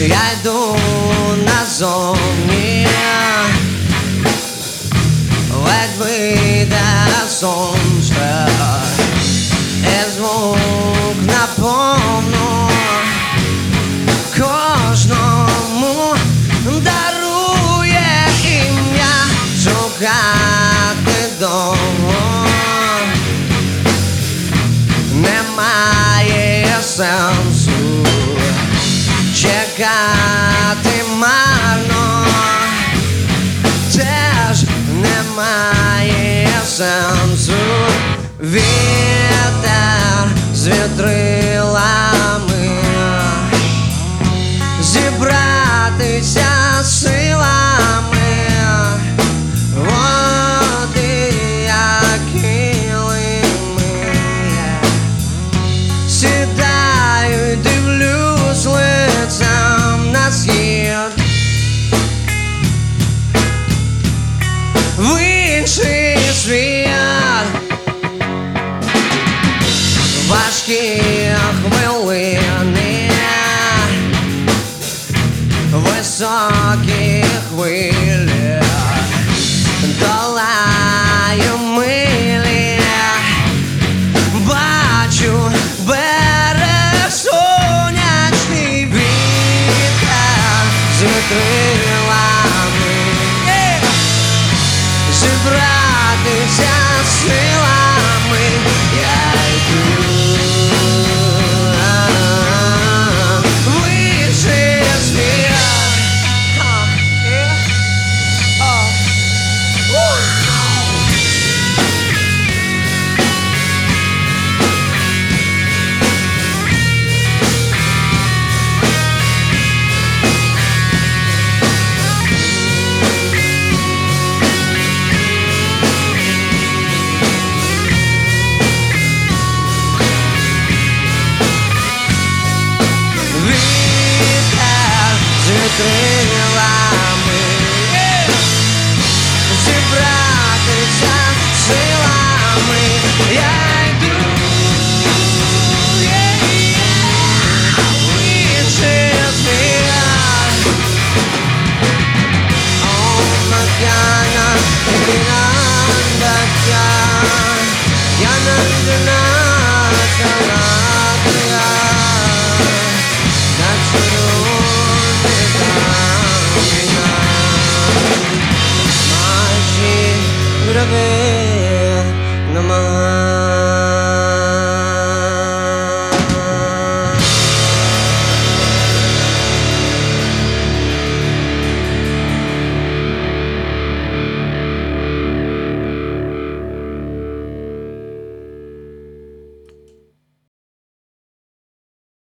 Я йду назовні, ледь вийде сонце, і звук наповну кожному дарує ім'я. Шукати довго немає сенсу, чекати марно теж немає сенсу. Вітер з вітрилами, зібратися силами, води як килими. Сідаю й дивлюсь лицем на схід, в інший світ. Важкі хвилини, високі хвилі, долаю милі, бачу берег сонячний, вітер з вітрилами, зібратися силами. Я йду в інший світ. Вітер з вітрилами,